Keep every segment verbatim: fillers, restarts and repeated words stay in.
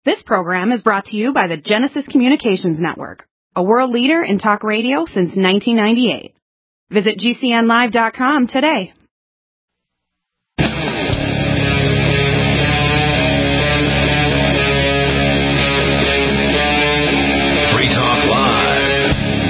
This program is brought to you by the Genesis Communications Network, a world leader in talk radio since nineteen ninety-eight. Visit G C N live dot com today. Free Talk Live.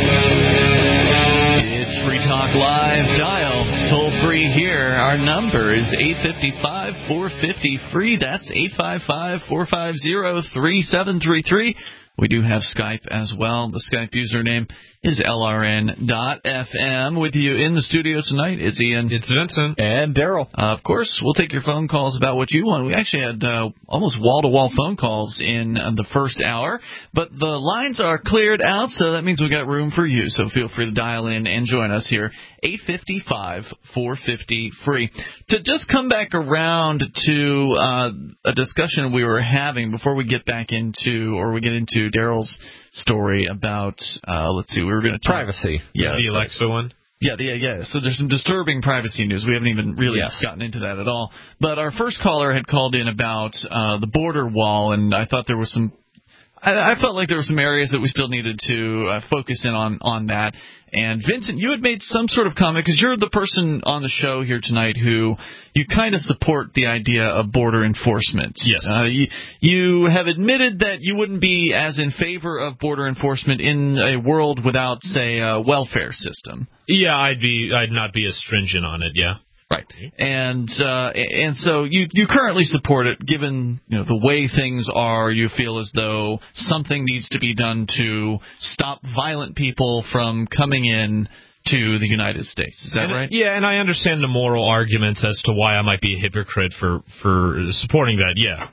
It's Free Talk Live. Dial toll free here. Our number is eight five five, four five zero, free. That's eight five five, four five zero, three seven three three. We do have Skype as well. The Skype username is L R N dot F M. With you in the studio tonight, it's Ian. It's Vincent. And Daryl. Uh, of course, we'll take your phone calls about what you want. We actually had uh, almost wall-to-wall phone calls in uh, the first hour, but the lines are cleared out, so that means we got room for you. So feel free to dial in and join us here, eight five five, four five zero, free. To just come back around to uh, a discussion we were having before we get back into, or we get into Daryl's story about, uh, let's see, we were going to talk. Privacy. Yeah, the Alexa one. Yeah, yeah, yeah. So there's some disturbing privacy news. We haven't even really yes. gotten into that at all. But our first caller had called in about uh, the border wall, and I thought there was some. I, I felt like there were some areas that we still needed to uh, focus in on on that. And Vincent, you had made some sort of comment, because you're the person on the show here tonight who you kind of support the idea of border enforcement. Yes. Uh, you, you have admitted that you wouldn't be as in favor of border enforcement in a world without, say, a welfare system. Yeah, I'd be. I'd not be as stringent on it. Yeah. Right, and uh, and so you you currently support it, given you know the way things are. You feel as though something needs to be done to stop violent people from coming in to the United States. Is that and, right? Yeah, and I understand the moral arguments as to why I might be a hypocrite for for supporting that. Yeah.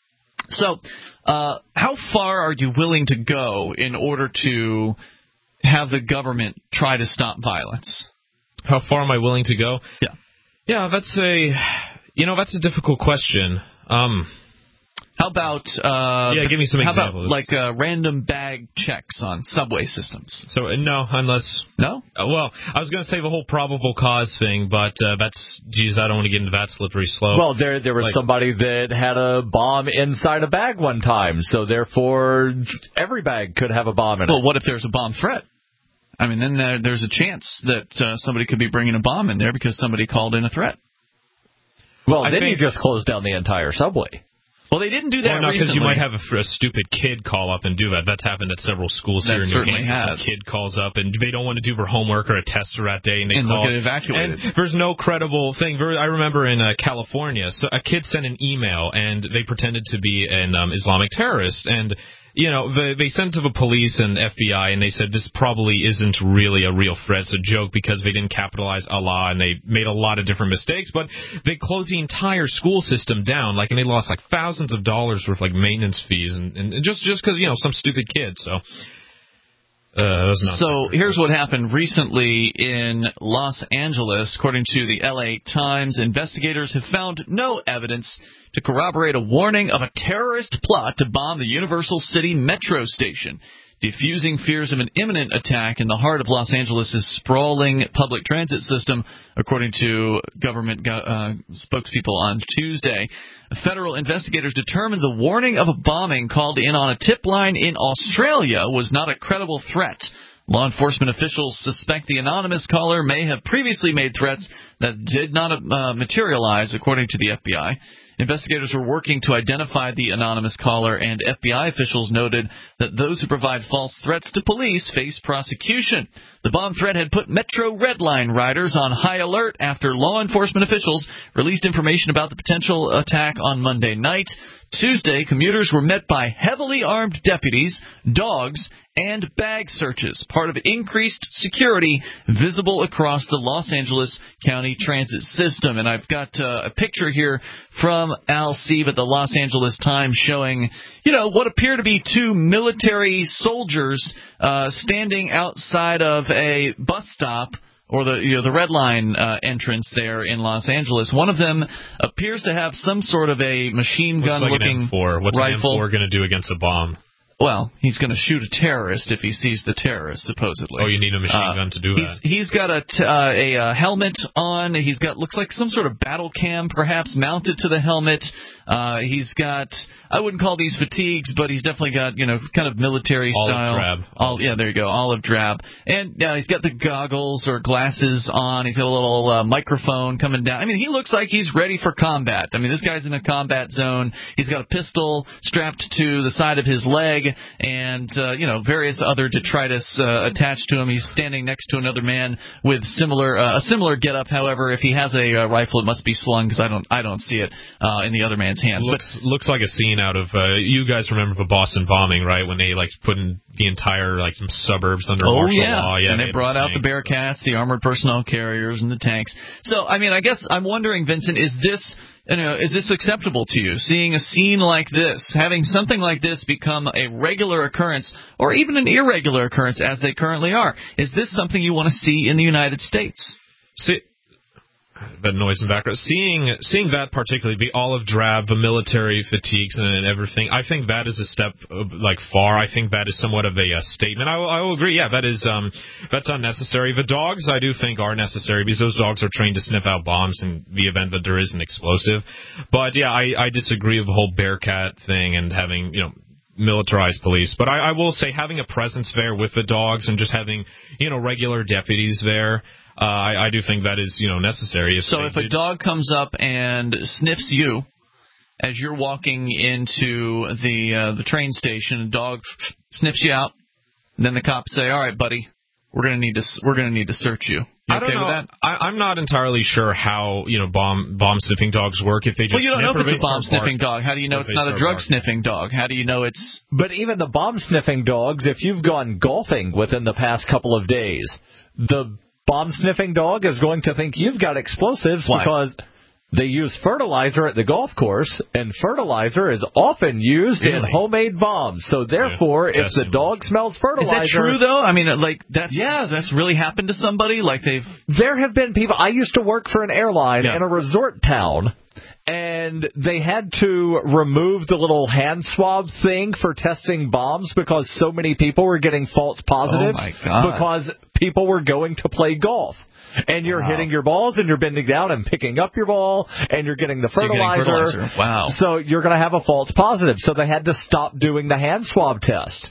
So, uh, how far are you willing to go in order to have the government try to stop violence? How far am I willing to go? Yeah. Yeah, that's a, you know, that's a difficult question. Um, how about, uh, yeah, give me some how examples. About, like, uh, random bag checks on subway systems? So, uh, no, unless... No? Uh, well, I was going to say the whole probable cause thing, but uh, that's, geez, I don't want to get into that slippery slope. Well, there there was like, somebody that had a bomb inside a bag one time, so therefore every bag could have a bomb in it. Well, what if there's a bomb threat? I mean, then there, there's a chance that uh, somebody could be bringing a bomb in there because somebody called in a threat. Well, I then think, you just close down the entire subway. Well, they didn't do that well, no, recently. Because you might have a, a stupid kid call up and do that. That's happened at several schools that here in certainly New Hampshire. Has. A kid calls up and they don't want to do their homework or a test for that day, and they and call. And get evacuated. And there's no credible thing. I remember in uh, California, so a kid sent an email and they pretended to be an um, Islamic terrorist, and you know, they, they sent to the police and F B I, and they said this probably isn't really a real threat. It's a joke because they didn't capitalize Allah, and they made a lot of different mistakes. But they closed the entire school system down, like, and they lost like thousands of dollars worth like maintenance fees, and, and just just because you know some stupid kid. So. Uh, so here's what happened recently in Los Angeles. According to the L A Times, investigators have found no evidence to corroborate a warning of a terrorist plot to bomb the Universal City Metro station, diffusing fears of an imminent attack in the heart of Los Angeles' sprawling public transit system, according to government uh, spokespeople on Tuesday. Federal investigators determined the warning of a bombing called in on a tip line in Australia was not a credible threat. Law enforcement officials suspect the anonymous caller may have previously made threats that did not uh, materialize, according to the F B I. Investigators were working to identify the anonymous caller, and F B I officials noted that those who provide false threats to police face prosecution. The bomb threat had put Metro Red Line riders on high alert after law enforcement officials released information about the potential attack on Monday night. Tuesday, commuters were met by heavily armed deputies, dogs, and bag searches, part of increased security visible across the Los Angeles County transit system. And I've got uh, a picture here from Al Sieve at the Los Angeles Times showing, you know, what appear to be two military soldiers uh, standing outside of a bus stop, or the you know the Red Line uh, entrance there in Los Angeles. One of them appears to have some sort of a machine gun like looking an M four. What's rifle. an M four going to do against a bomb? Well, he's going to shoot a terrorist if he sees the terrorist, supposedly. Oh, you need a machine uh, gun to do that. He's, he's got a, t- uh, a uh, helmet on. He's got, looks like some sort of battle cam, perhaps, mounted to the helmet. Uh, he's got, I wouldn't call these fatigues, but he's definitely got, you know, kind of military olive style. Drab. All, yeah, there you go, olive drab. And yeah, he's got the goggles or glasses on. He's got a little uh, microphone coming down. I mean, he looks like he's ready for combat. I mean, this guy's in a combat zone. He's got a pistol strapped to the side of his leg, and uh, you know, various other detritus uh, attached to him. He's standing next to another man with similar uh, a similar getup. However, if he has a uh, rifle, it must be slung because I don't I don't see it uh, in the other man's hands. Looks but, looks like a scene out of uh, you guys remember the Boston bombing, right? When they like put in the entire like some suburbs under oh, martial yeah. law. Yeah, and they, they brought out the Bearcats, the armored personnel carriers, and the tanks. So I mean, I guess I'm wondering, Vincent, is this You know, is this acceptable to you, seeing a scene like this, having something like this become a regular occurrence or even an irregular occurrence as they currently are? Is this something you want to see in the United States? See, that noise in the background. Seeing seeing that particularly, the olive drab, the military fatigues and everything, I think that is a step uh, like far. I think that is somewhat of a uh, statement. I will, I will agree. Yeah, that is um that's unnecessary. The dogs, I do think, are necessary because those dogs are trained to sniff out bombs in the event that there is an explosive. But yeah, I, I disagree with the whole Bearcat thing and having, you know, militarized police. But I, I will say having a presence there with the dogs and just having, you know, regular deputies there. Uh, I, I do think that is, you know, necessary. If so if did. a dog comes up and sniffs you as you're walking into the uh, the train station, a dog sniffs you out, and then the cops say, "All right, buddy, we're gonna need to we're gonna need to search you." You I don't okay know. with that? I, I'm not entirely sure how, you know, bomb bomb sniffing dogs work. If they just well, you don't know if it's a bomb sniffing bark, dog. How do you know it's not a drug barking. sniffing dog? How do you know it's? But even the bomb sniffing dogs, if you've gone golfing within the past couple of days, the bomb-sniffing dog is going to think you've got explosives. Why? Because they use fertilizer at the golf course, and fertilizer is often used really? in homemade bombs. So therefore, yeah, if the dog smells fertilizer... Is that true, though? I mean, like, that's, yes. that's really happened to somebody? Like they've... There have been people... I used to work for an airline yeah. in a resort town, and they had to remove the little hand swab thing for testing bombs because so many people were getting false positives oh my God. because people were going to play golf. And you're wow. hitting your balls, and you're bending down and picking up your ball, and you're getting the fertilizer. So, you're getting fertilizer. Wow. So you're going to have a false positive. So they had to stop doing the hand swab test.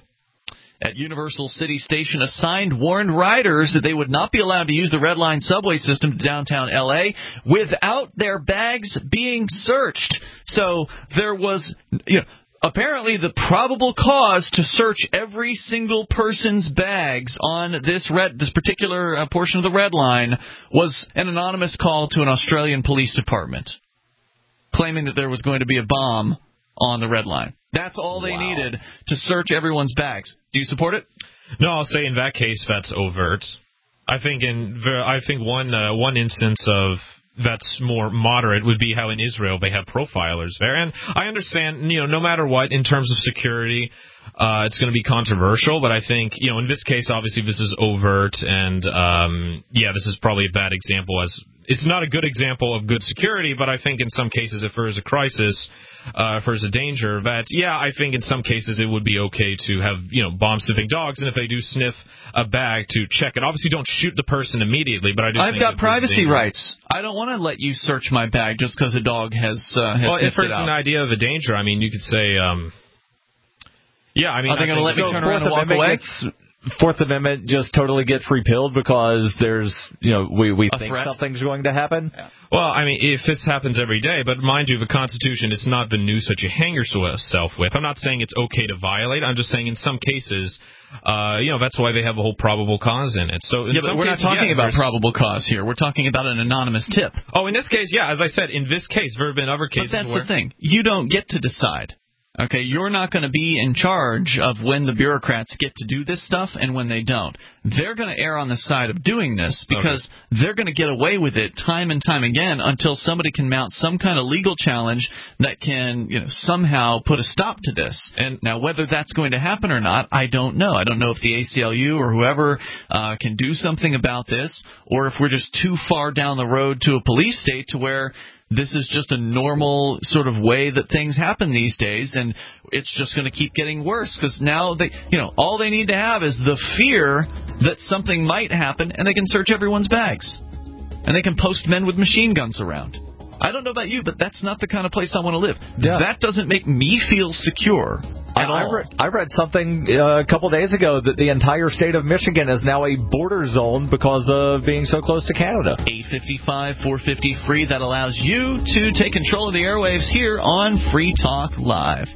At Universal City Station, a sign warned riders that they would not be allowed to use the Red Line subway system to downtown L A without their bags being searched. So there was, you know, apparently the probable cause to search every single person's bags on this red, this particular uh, portion of the Red Line was an anonymous call to an Australian police department claiming that there was going to be a bomb on the Red Line. That's all they wow. needed to search everyone's bags. Do you support it? No, I'll say in that case that's overt. I think in I think one uh, one instance of that's more moderate would be how in Israel they have profilers there. And I understand, you know, no matter what, in terms of security, uh, it's going to be controversial. But I think, you know, in this case, obviously this is overt. And, um, yeah, this is probably a bad example. As it's not a good example of good security, but I think in some cases, if there is a crisis, uh, if there's a danger, that, yeah, I think in some cases it would be okay to have, you know, bomb-sniffing dogs. And if they do sniff a bag, to check it. Obviously, don't shoot the person immediately, but I do I've think got privacy rights. I don't want to let you search my bag just because a dog has, uh, has well, sniffed if there's it out. an idea of a danger, I mean, you could say, um, yeah, I mean, are they going to let me so turn around and walk Amendment away? Gets, Fourth Amendment just totally gets repealed because there's, you know, we, we a think threat? something's going to happen? Yeah. Well, I mean, if this happens every day, but mind you, the Constitution is not the noose that you hang yourself with. I'm not saying it's okay to violate. I'm just saying in some cases, uh, you know, that's why they have a whole probable cause in it. So in yeah, but we're cases, not talking yeah, about probable cause here. We're talking about an anonymous tip. Oh, in this case, yeah, as I said, in this case, there have been other cases But that's where... the thing. You don't get to decide. Okay, you're not going to be in charge of when the bureaucrats get to do this stuff and when they don't. They're going to err on the side of doing this because okay. they're going to get away with it time and time again until somebody can mount some kind of legal challenge that can, you know, somehow put a stop to this. And now, whether that's going to happen or not, I don't know. I don't know if the A C L U or whoever uh, can do something about this, or if we're just too far down the road to a police state to where this is just a normal sort of way that things happen these days, and it's just going to keep getting worse because now they, you know, all they need to have is the fear that something might happen, and they can search everyone's bags, and they can post men with machine guns around. I don't know about you, but that's not the kind of place I want to live. Yeah. That doesn't make me feel secure. I, I, read, I read something uh, a couple days ago that the entire state of Michigan is now a border zone because of being so close to Canada. eight five five, four fifty, free. That allows you to take control of the airwaves here on Free Talk Live.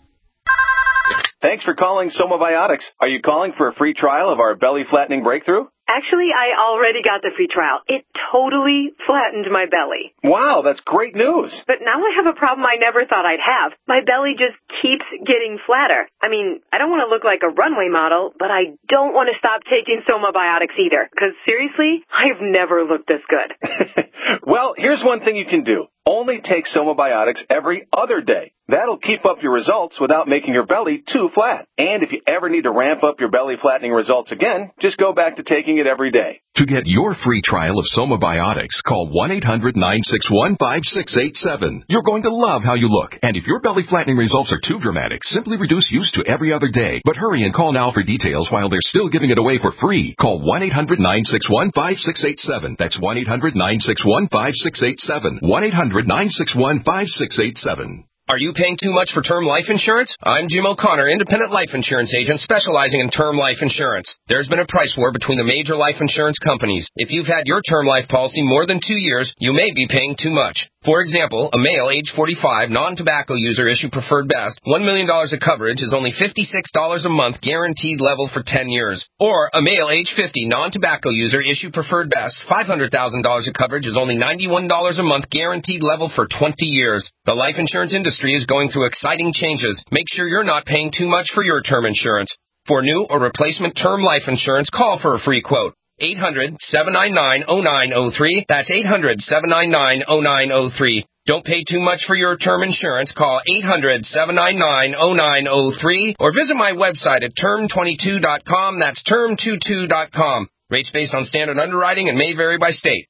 Thanks for calling Somabiotics. Are you calling for a free trial of our belly flattening breakthrough? Actually, I already got the free trial. It totally flattened my belly. Wow, that's great news. But now I have a problem I never thought I'd have. My belly just keeps getting flatter. I mean, I don't want to look like a runway model, but I don't want to stop taking Somabiotics either. Because seriously, I've never looked this good. Well, here's one thing you can do. Only take Somabiotics every other day. That'll keep up your results without making your belly too flat. And if you ever need to ramp up your belly flattening results again, just go back to taking it every day. To get your free trial of Somabiotics, call one eight hundred nine six one five six eight seven. You're going to love how you look. And if your belly flattening results are too dramatic, simply reduce use to every other day. But hurry and call now for details while they're still giving it away for free. Call one eight hundred nine six one five six eight seven. That's one eight hundred nine six one five six eight seven. one eight hundred nine six one five six eight seven. Are you paying too much for term life insurance? I'm Jim O'Connor, independent life insurance agent specializing in term life insurance. There's been a price war between the major life insurance companies. If you've had your term life policy more than two years, you may be paying too much. For example, a male age forty-five, non-tobacco user issue preferred best, one million dollars of coverage is only fifty-six dollars a month guaranteed level for ten years. Or a male age fifty, non-tobacco user issue preferred best, five hundred thousand dollars of coverage is only ninety-one dollars a month guaranteed level for twenty years. The life insurance industry is going through exciting changes. Make sure you're not paying too much for your term insurance. For new or replacement term life insurance, call for a free quote. eight hundred, seven nine nine, oh nine oh three. That's eight hundred, seven nine nine, oh nine oh three. Don't pay too much for your term insurance. Call eight hundred, seven nine nine, oh nine oh three or visit my website at term twenty-two dot com. That's term twenty-two dot com. Rates based on standard underwriting and may vary by state.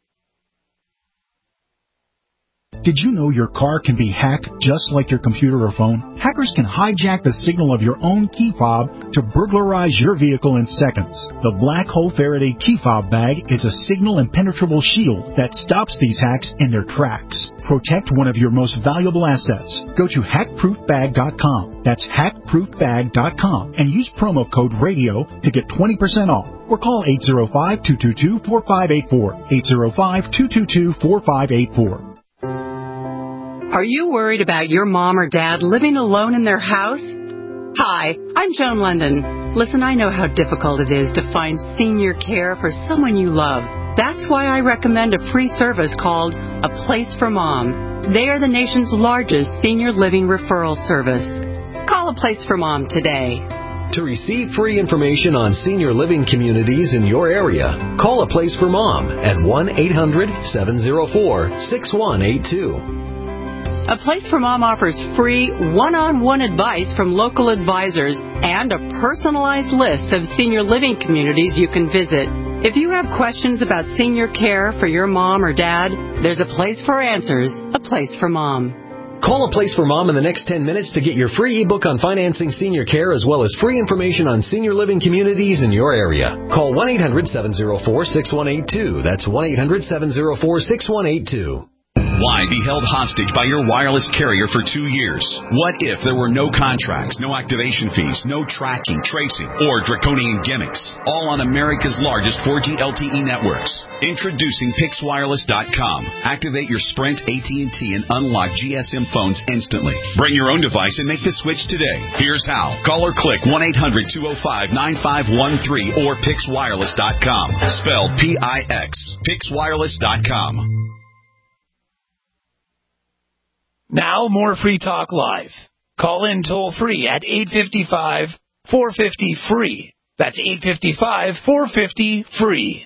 Did you know your car can be hacked just like your computer or phone? Hackers can hijack the signal of your own key fob to burglarize your vehicle in seconds. The Black Hole Faraday key fob bag is a signal impenetrable shield that stops these hacks in their tracks. Protect one of your most valuable assets. Go to hack proof bag dot com. That's hack proof bag dot com and use promo code RADIO to get twenty percent off. Or call eight zero five, two two two, four five eight four. eight zero five, two two two, four five eight four. Are you worried about your mom or dad living alone in their house? Hi, I'm Joan London. Listen, I know how difficult it is to find senior care for someone you love. That's why I recommend a free service called A Place for Mom. They are the nation's largest senior living referral service. Call A Place for Mom today. To receive free information on senior living communities in your area, call A Place for Mom at one eight hundred, seven oh four, six one eight two. A Place for Mom offers free one-on-one advice from local advisors and a personalized list of senior living communities you can visit. If you have questions about senior care for your mom or dad, there's a place for answers, A Place for Mom. Call A Place for Mom in the next ten minutes to get your free ebook on financing senior care as well as free information on senior living communities in your area. Call one eight hundred, seven oh four, six one eight two. That's one eight hundred, seven oh four, six one eight two. Why be held hostage by your wireless carrier for two years? What if there were no contracts, no activation fees, no tracking, tracing, or draconian gimmicks? All on America's largest four G L T E networks. Introducing Pix Wireless dot com. Activate your Sprint, A T and T, and unlock G S M phones instantly. Bring your own device and make the switch today. Here's how. Call or click one eight hundred, two oh five, nine five one three or Pix Wireless dot com. Spelled P I X. Pix Wireless dot com. Now more Free Talk Live. Call in toll free at eight five five, four five zero, free. That's eight five five, four five zero, free.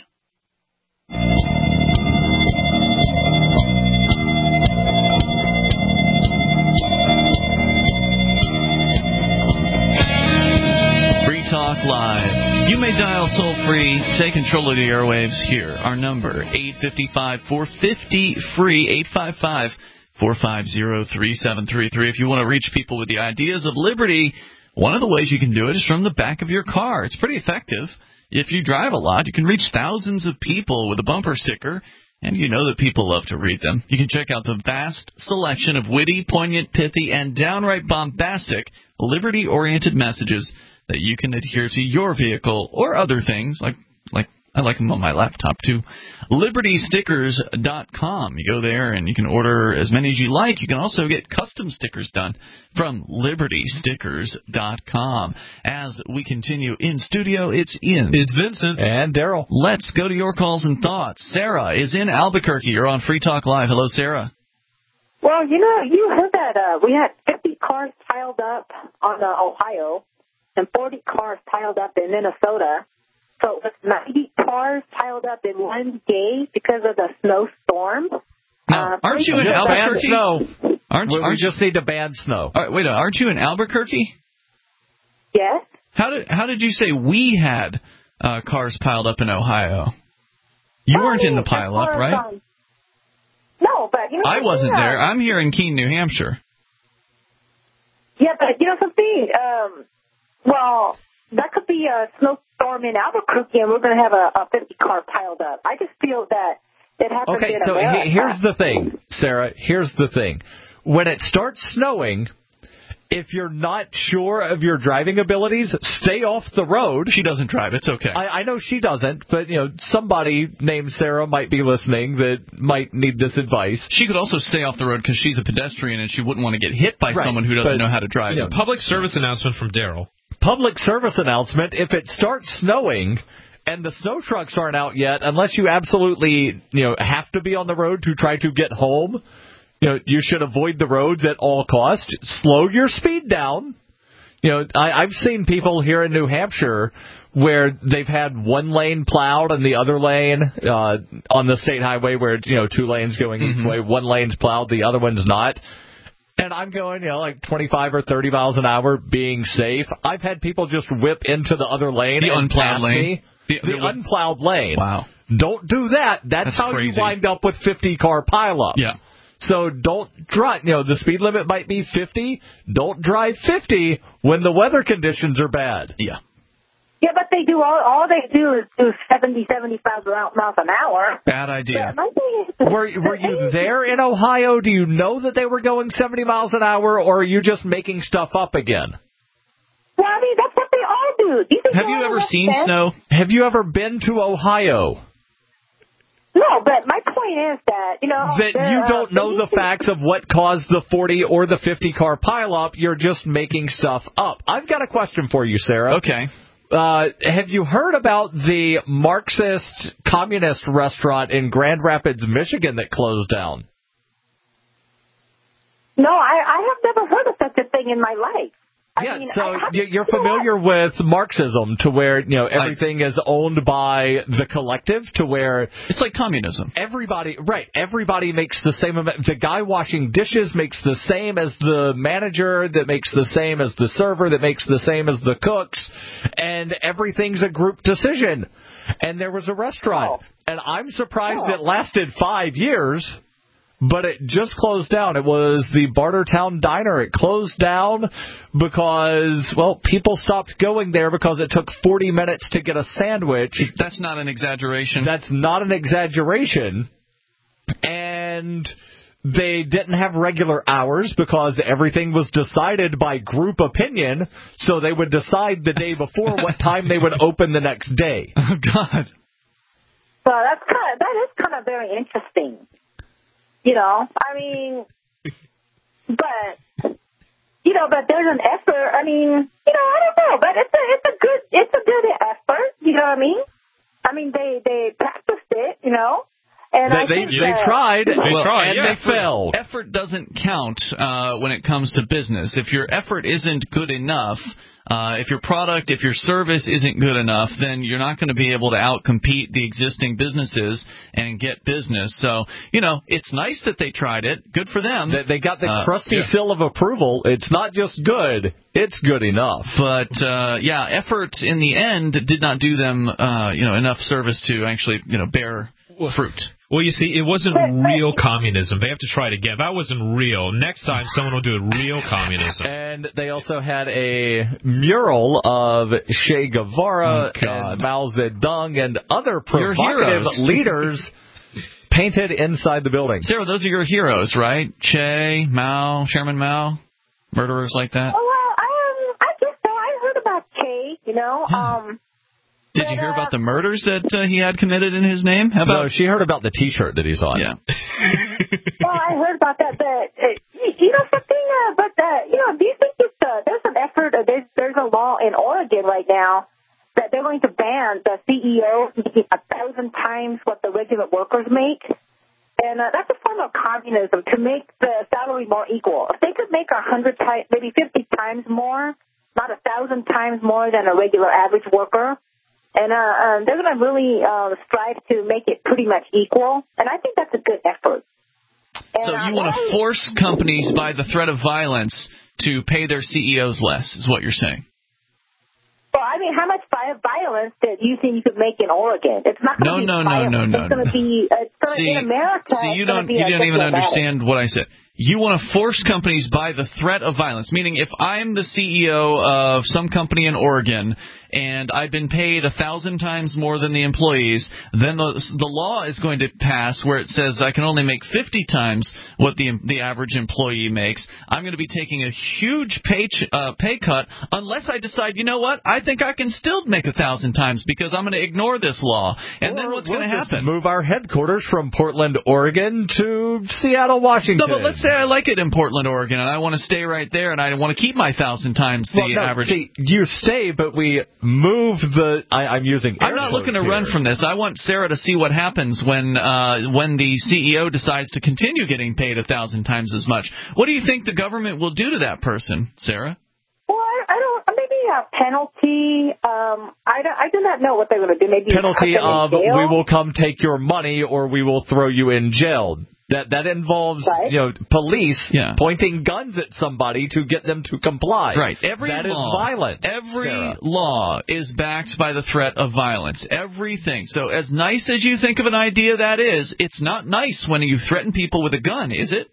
Free Talk Live. You may dial toll-free, take control of the airwaves here. Our number, eight five five, four five zero, free, eight five five, four five zero, three seven three three. If you want to reach people with the ideas of liberty, one of the ways you can do it is from the back of your car. It's pretty effective. If you drive a lot, you can reach thousands of people with a bumper sticker, and you know that people love to read them. You can check out the vast selection of witty, poignant, pithy, and downright bombastic, liberty-oriented messages that you can adhere to your vehicle or other things, like like I like them on my laptop too. liberty stickers dot com. You go there and you can order as many as you like. You can also get custom stickers done from liberty stickers dot com. As we continue in studio, it's Ian. It's Vincent. And Daryl. Let's go to your calls and thoughts. Sarah is in Albuquerque. You're on Free Talk Live. Hello, Sarah. Well, you know, you heard that uh, we had fifty cars piled up on uh, Ohio and forty cars piled up in Minnesota. So it was ninety cars piled up in one day because of the snowstorm. Now, uh, aren't you in Albuquerque? Snow. Aren't, we, aren't we just need to ban snow. All right, wait, aren't you in Albuquerque? Yes. How did how did you say we had uh, cars piled up in Ohio? You well, weren't I mean, in the pileup, cars, right? Um, no, but you know. I wasn't yeah. there. I'm here in Keene, New Hampshire. Yeah, but you know something. Um, well, that could be a snowstorm in Albuquerque, and we're going to have a, a fifty car piled up. I just feel that it happened Okay, in so America. he- here's the thing, Sarah. Here's the thing. When it starts snowing, if you're not sure of your driving abilities, stay off the road. She doesn't drive. It's okay. I, I know she doesn't, but you know somebody named Sarah might be listening that might need this advice. She could also stay off the road because she's a pedestrian and she wouldn't want to get hit by Right, someone who doesn't but, know how to drive. It's a public service announcement from Daryl. Public service announcement, if it starts snowing and the snow trucks aren't out yet, unless you absolutely, you know, have to be on the road to try to get home, you know, you should avoid the roads at all costs. Slow your speed down. You know, I, I've seen people here in New Hampshire where they've had one lane plowed and the other lane uh, on the state highway where it's, you know, two lanes going Mm-hmm. each way. One lane's plowed, the other one's not. And I'm going, you know, like twenty-five or thirty miles an hour being safe. I've had people just whip into the other lane The and unplowed pass lane? me. The, The, the, unplowed lane. Wow. Don't do that. That's, That's how crazy. you wind up with fifty car pileups. Yeah. So don't drive, you know, the speed limit might be fifty. Don't drive fifty when the weather conditions are bad. Yeah. Yeah, but they do all. All they do is do seventy, seventy-five miles an hour. Bad idea. But my thing is, Were, were you there in Ohio? Do you know that they were going seventy miles an hour, or are you just making stuff up again? Well, I mean, that's what they all do. You think Have they you all ever have seen sense? snow? Have you ever been to Ohio? No, but my point is that, you know... That they're, you uh, don't know they the used to- facts of what caused the forty or the fifty car pileup. You're just making stuff up. I've got a question for you, Sarah. Okay. Uh, have you heard about the Marxist communist restaurant in Grand Rapids, Michigan that closed down? No, I, I have never heard of such a thing in my life. I Yeah, mean, so I, I, you- you're you know familiar with Marxism to where, you know, everything is owned by the collective to where It's like communism. everybody, right, everybody makes the same amount. The guy washing dishes makes the same as the manager, that makes the same as the server, that makes the same as the cooks, and everything's a group decision. And there was a restaurant, Oh. and I'm surprised Oh. it lasted five years. But it just closed down. It was the Bartertown Diner. It closed down because, well, people stopped going there because it took forty minutes to get a sandwich. That's not an exaggeration. That's not an exaggeration. And they didn't have regular hours because everything was decided by group opinion. So they would decide the day before what time they would open the next day. Oh, God. So that's kind of, that is kind of very interesting. You know, I mean, but, you know, but there's an effort. I mean, you know, I don't know, but it's a, it's a good, it's a good effort. You know what I mean? I mean, they, they practiced it, you know, and They, I they they tried, they well, tried, and yeah. they failed. Effort doesn't count uh, when it comes to business. If your effort isn't good enough, uh, if your product, if your service isn't good enough, then you're not going to be able to outcompete the existing businesses and get business. So, you know, it's nice that they tried it. Good for them. They, they got the uh, crusty yeah. seal of approval. It's not just good, it's good enough. But, uh, yeah, effort in the end did not do them, uh, you know, enough service to actually, you know, bear fruit. Well, you see, it wasn't real communism. They have to try it again. That wasn't real. Next time, someone will do it real communism. And they also had a mural of Che Guevara oh, and Mao Zedong and other Your provocative heroes. leaders painted inside the building. Sarah, those are your heroes, right? Che, Mao, Chairman Mao, murderers like that? Oh, well, I, um, I guess so. I heard about Che, you know. Um, Did but, you hear uh, about the murders that uh, he had committed in his name? How about? No, she heard about the T-shirt that he's on. Yeah. well, I heard about that, but uh, you, you know something. Uh, but uh, you know, do you think it's uh, there's an effort? Uh, there's there's a law in Oregon right now that they're going to ban the C E O making a thousand times what the regular workers make. And uh, that's a form of communism, to make the salary more equal. If they could make a hundred times, maybe fifty times more, not a thousand times more than a regular average worker, and uh, uh, they're going to really uh, strive to make it pretty much equal. And I think that's a good effort. And, so you uh, want to force companies by the threat of violence to pay their C E Os less, is what you're saying? Well, I mean, how much violence did you think you could make in Oregon? It's not going to no, be no, violence. no, no, It's going to be, it's going to, in America, see, you it's don't, be you a don't even diplomatic. understand what I said. You want to force companies by the threat of violence, meaning if I'm the C E O of some company in Oregon and I've been paid a thousand times more than the employees, then the, the law is going to pass where it says I can only make fifty times what the the average employee makes. I'm going to be taking a huge pay, ch- uh, pay cut unless I decide, you know what, I think I can still make a thousand times because I'm going to ignore this law. And or then what's we'll going to happen? Move our headquarters from Portland, Oregon to Seattle, Washington. No, but let's say I like it in Portland, Oregon, and I want to stay right there, and I want to keep my thousand times the well, no, average. See, you stay, but we move the. I, I'm using. I'm not looking to here. run from this. I want Sarah to see what happens when uh, when the C E O decides to continue getting paid a thousand times as much. What do you think the government will do to that person, Sarah? Well, I, I don't. Maybe a penalty. Um, I don't, I do not know what they're going to do. Maybe penalty put them in of jail? we will come take your money or we will throw you in jail. That that involves right. you know police yeah. pointing guns at somebody to get them to comply. Right. Every that law, is violence. Every Sarah. law is backed by the threat of violence. Everything. So as nice as you think of an idea that is, it's not nice when you threaten people with a gun, is it?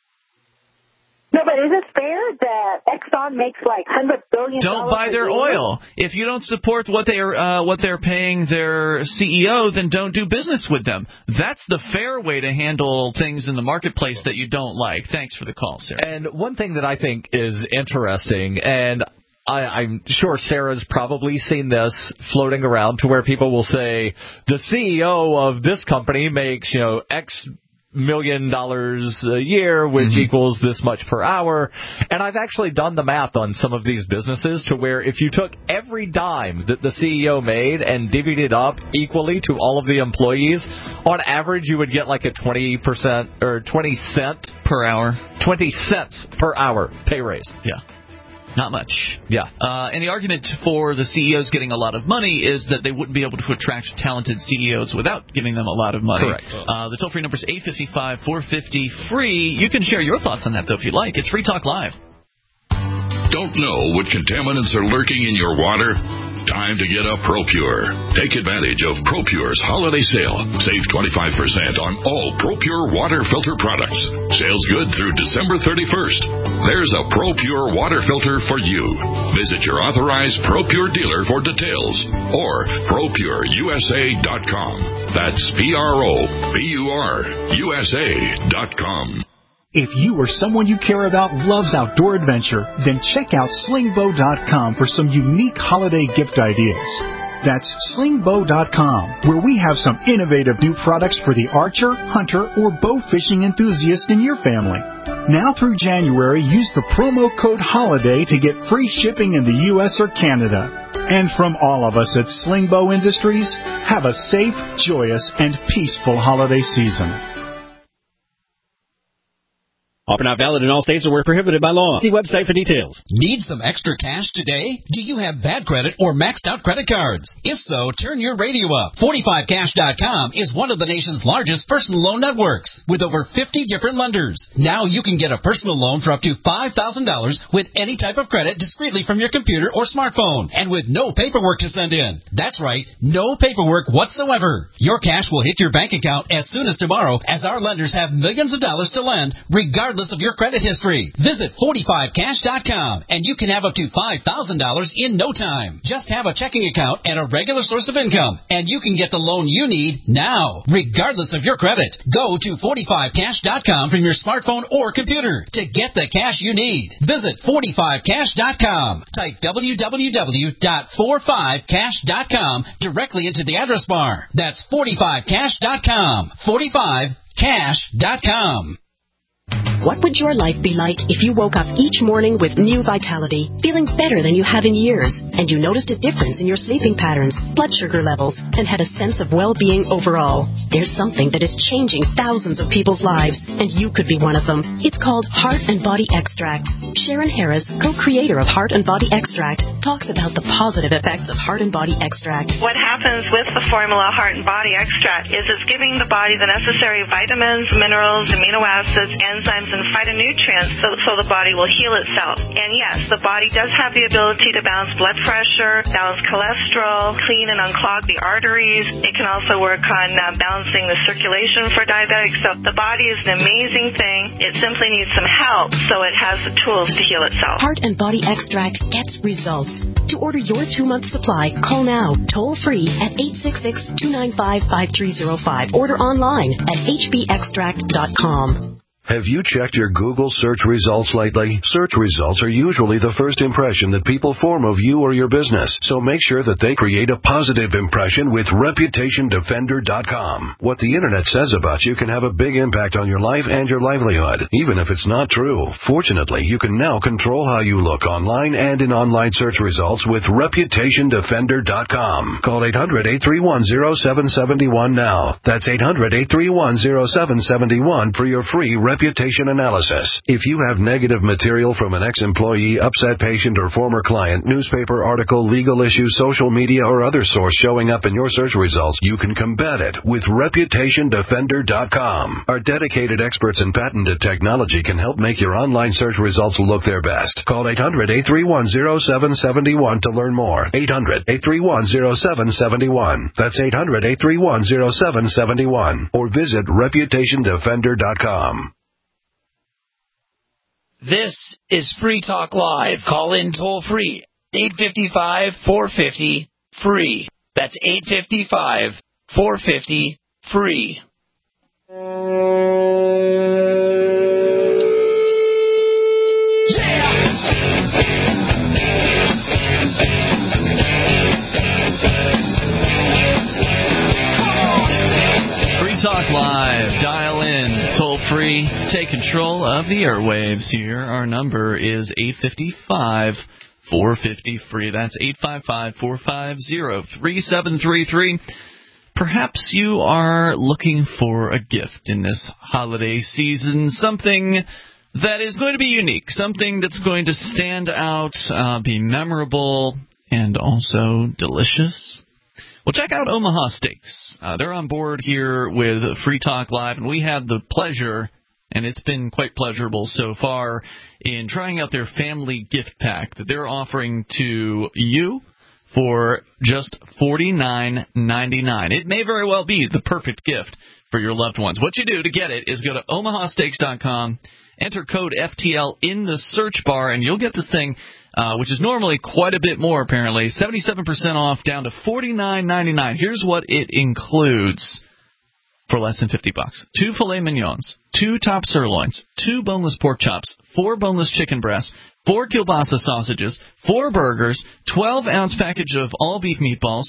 No, but is it fair that Exxon makes like hundred billion dollars? Don't buy their oil. If you don't support what they are, uh, what they're paying their C E O, then don't do business with them. That's the fair way to handle things in the marketplace that you don't like. Thanks for the call, Sarah. And one thing that I think is interesting, and I, I'm sure Sarah's probably seen this floating around, to where people will say the C E O of this company makes, you know, X million dollars a year, which mm-hmm. equals this much per hour. And I've actually done the math on some of these businesses to where if you took every dime that the C E O made and divvied it up equally to all of the employees, on average you would get like a twenty percent or twenty cent per hour, twenty cents per hour pay raise. Yeah. Not much. Yeah. Uh, and the argument for the C E Os getting a lot of money is that they wouldn't be able to attract talented C E Os without giving them a lot of money. Correct. Uh, the toll-free number is eight five five, four five zero, free. You can share your thoughts on that, though, if you like. It's Free Talk Live. Don't know what contaminants are lurking in your water? Time to get a ProPure. Take advantage of ProPure's holiday sale. Save twenty-five percent on all ProPure water filter products. Sales good through December thirty-first. There's a ProPure water filter for you. Visit your authorized ProPure dealer for details or Pro Pure U S A dot com. That's P R O P U R U S A dot com. If you or someone you care about loves outdoor adventure, then check out sling bow dot com for some unique holiday gift ideas. That's sling bow dot com, where we have some innovative new products for the archer, hunter, or bow fishing enthusiast in your family. Now through January, use the promo code HOLIDAY to get free shipping in the U S or Canada. And from all of us at Slingbow Industries, have a safe, joyous, and peaceful holiday season. Offer not valid in all states or where prohibited by law. See website for details. Need some extra cash today? Do you have bad credit or maxed out credit cards? If so, turn your radio up. forty-five cash dot com is one of the nation's largest personal loan networks with over fifty different lenders. Now you can get a personal loan for up to five thousand dollars with any type of credit discreetly from your computer or smartphone and with no paperwork to send in. That's right, no paperwork whatsoever. Your cash will hit your bank account as soon as tomorrow as our lenders have millions of dollars to lend regardless of your credit history. Visit forty-five cash dot com and you can have up to five thousand dollars in no time. Just have a checking account and a regular source of income and you can get the loan you need now, regardless of your credit. Go to forty-five cash dot com from your smartphone or computer to get the cash you need. Visit forty-five cash dot com. Type w w w dot forty-five cash dot com directly into the address bar. That's forty-five cash dot com. forty-five cash dot com. What would your life be like if you woke up each morning with new vitality, feeling better than you have in years, and you noticed a difference in your sleeping patterns, blood sugar levels, and had a sense of well-being overall? There's something that is changing thousands of people's lives, and you could be one of them. It's called Heart and Body Extract. Sharon Harris, co-creator of Heart and Body Extract, talks about the positive effects of Heart and Body Extract. What happens with the formula Heart and Body Extract is it's giving the body the necessary vitamins, minerals, amino acids, enzymes, and phytonutrients so, so the body will heal itself. And yes, the body does have the ability to balance blood pressure, balance cholesterol, clean and unclog the arteries. It can also work on uh, balancing the circulation for diabetics. So the body is an amazing thing. It simply needs some help so it has the tools to heal itself. Heart and Body Extract gets results. To order your two-month supply, call now, toll-free at eight six six, two nine five, five three zero five. Order online at h b extract dot com. Have you checked your Google search results lately? Search results are usually the first impression that people form of you or your business, so make sure that they create a positive impression with reputation defender dot com. What the internet says about you can have a big impact on your life and your livelihood, even if it's not true. Fortunately, you can now control how you look online and in online search results with reputation defender dot com. Call eight hundred, eight three one, zero seven seven one now. That's eight hundred, eight three one, zero seven seven one for your free reputation analysis. If you have negative material from an ex-employee, upset patient, or former client, newspaper article, legal issue, social media, or other source showing up in your search results, you can combat it with reputation defender dot com. Our dedicated experts in patented technology can help make your online search results look their best. Call eight hundred, eight three one, zero seven seven one to learn more. eight hundred, eight three one, zero seven seven one. That's eight hundred, eight three one, zero seven seven one. Or visit reputation defender dot com. This is Free Talk Live. Call in toll free. eight five five, four five zero, free. That's eight five five, four five zero, free. Free Talk Live. Dial in, toll free. Take control of the airwaves here. Our number is eight five five, four five zero, free. That's eight five five, four five zero, three seven three three. Perhaps you are looking for a gift in this holiday season, something that is going to be unique, something that's going to stand out, uh, be memorable, and also delicious. Well, check out Omaha Steaks. Uh, they're on board here with Free Talk Live, and we had the pleasure, and it's been quite pleasurable so far, in trying out their family gift pack that they're offering to you for just forty-nine ninety-nine. It may very well be the perfect gift for your loved ones. What you do to get it is go to omaha steaks dot com, enter code F T L in the search bar, and you'll get this thing, uh, which is normally quite a bit more, apparently, seventy-seven percent off, down to forty-nine ninety-nine. Here's what it includes for less than fifty bucks. Two filet mignons, two top sirloins, two boneless pork chops, four boneless chicken breasts, four kielbasa sausages, four burgers, twelve ounce package of all beef meatballs,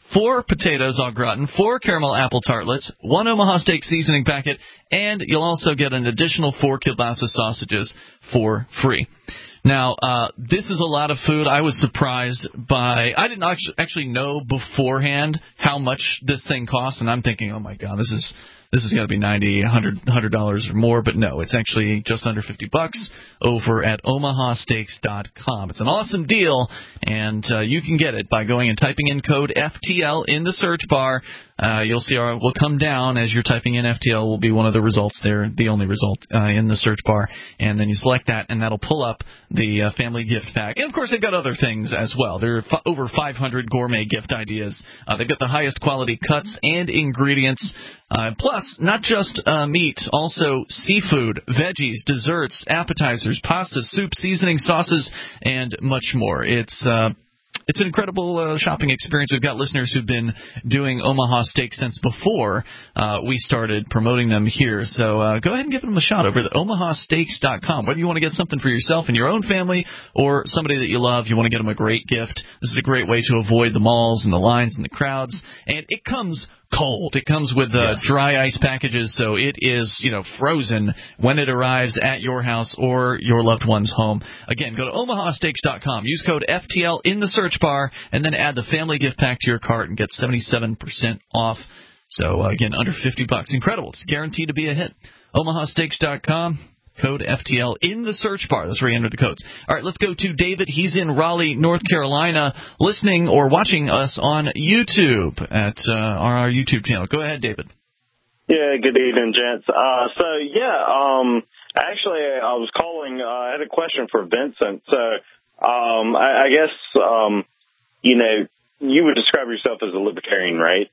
four potatoes au gratin, four caramel apple tartlets, one Omaha steak seasoning packet, and you'll also get an additional four kielbasa sausages for free. Now, uh, this is a lot of food. I was surprised by – I didn't actually know beforehand how much this thing costs, and I'm thinking, oh, my God, this is – This is going to be ninety dollars, one hundred dollars or more, but no, it's actually just under fifty bucks over at omaha steaks dot com. It's an awesome deal, and uh, you can get it by going and typing in code F T L in the search bar. Uh, you'll see our will come down as you're typing in F T L will be one of the results there, the only result uh, in the search bar, and then you select that, and that'll pull up the uh, family gift pack. And, of course, they've got other things as well. There are f- over five hundred gourmet gift ideas. Uh, they've got the highest quality cuts and ingredients. Uh, plus, not just uh, meat, also seafood, veggies, desserts, appetizers, pasta, soup, seasoning, sauces, and much more. It's uh, it's an incredible uh, shopping experience. We've got listeners who've been doing Omaha Steak since before uh, we started promoting them here. So uh, go ahead and give them a shot over at omaha steaks dot com. Whether you want to get something for yourself and your own family or somebody that you love, you want to get them a great gift. This is a great way to avoid the malls and the lines and the crowds. And it comes cold. It comes with uh, yes. dry ice packages, so it is, you know, frozen when it arrives at your house or your loved one's home. Again, go to omaha steaks dot com. Use code F T L in the search bar, and then add the family gift pack to your cart and get seventy-seven percent off. So, uh, again, under fifty bucks. Incredible. It's guaranteed to be a hit. omaha steaks dot com. Code F T L in the search bar. That's where you enter the codes. All right, let's go to David. He's in Raleigh, North Carolina, listening or watching us on YouTube at uh, our YouTube channel. Go ahead, David. Yeah, good evening, gents. Uh, so, yeah, um, actually, I was calling. Uh, I had a question for Vincent. So, um, I, I guess, um, you know, you would describe yourself as a libertarian, right?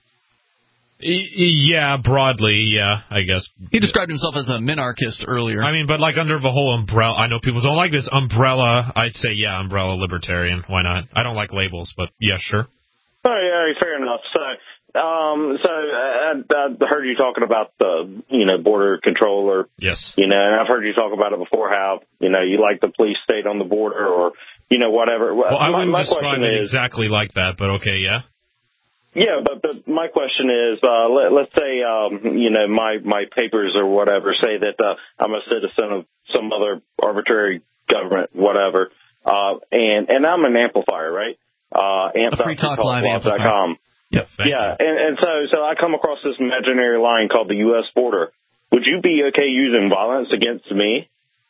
Yeah, broadly, yeah, I guess. He described himself as a minarchist earlier. I mean, but like under the whole umbrella, I know people don't like this umbrella. I'd say, yeah, umbrella libertarian. Why not? I don't like labels, but yeah, sure. Oh, yeah, fair enough. So, um, so I, I heard you talking about the, you know, border control, or yes, you know, and I've heard you talk about it before. How, you know, you like the police state on the border, or you know, whatever. Well, I wouldn't my, my describe it is, exactly like that, but okay, yeah. Yeah, but, but my question is, uh, let, let's say, um, you know, my, my papers or whatever say that uh, I'm a citizen of some other arbitrary government, whatever, uh, and, and I'm an amplifier, right? Uh, amp. Free Talk Live amplifier. Yep. Yeah, and, and so, so I come across this imaginary line called the U S border. Would you be okay using violence against me?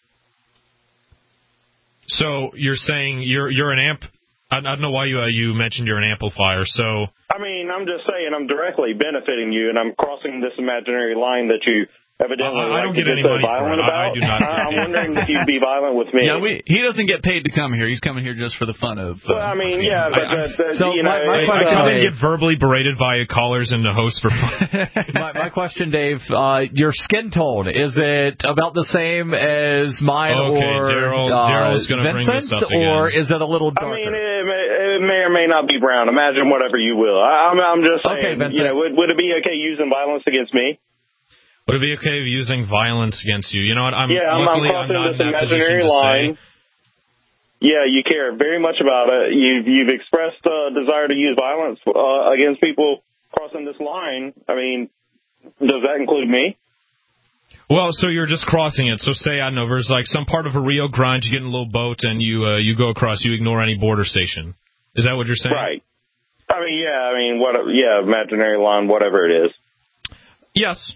So you're saying you're you're an amp. I, I don't know why you uh, you mentioned you're an amplifier. So I mean, I'm just saying I'm directly benefiting you, and I'm crossing this imaginary line that you evidently uh, like I don't to get get any so money violent for it. about. I do not. I'm wondering if you'd be violent with me. Yeah, we, he doesn't get paid to come here. He's coming here just for the fun of. Uh, well, I mean, yeah, but I, uh, so you know, my, my I come and get verbally berated by callers and the host for fun. my, my question, Dave, uh, your skin tone, is it about the same as mine okay, or Daryl, uh, Daryl's gonna bring this up again. Or is it a little darker? I mean, it may, it may or may not be brown. Imagine whatever you will. I, I'm, I'm just saying, okay, Vincent. you know, would, would it be okay using violence against me? Would it be okay using violence against you? You know what? I'm yeah, I'm, luckily I'm crossing I'm not this in that imaginary position to line. Say. Yeah, you care very much about it. You've you've expressed a desire to use violence uh, against people crossing this line. I mean, does that include me? Well, so you're just crossing it. So say, I don't know, there's like some part of a Rio Grande, you get in a little boat and you uh, you go across, you ignore any border station. Is that what you're saying? Right. I mean, yeah, I mean, what? Yeah, imaginary line, whatever it is. Yes.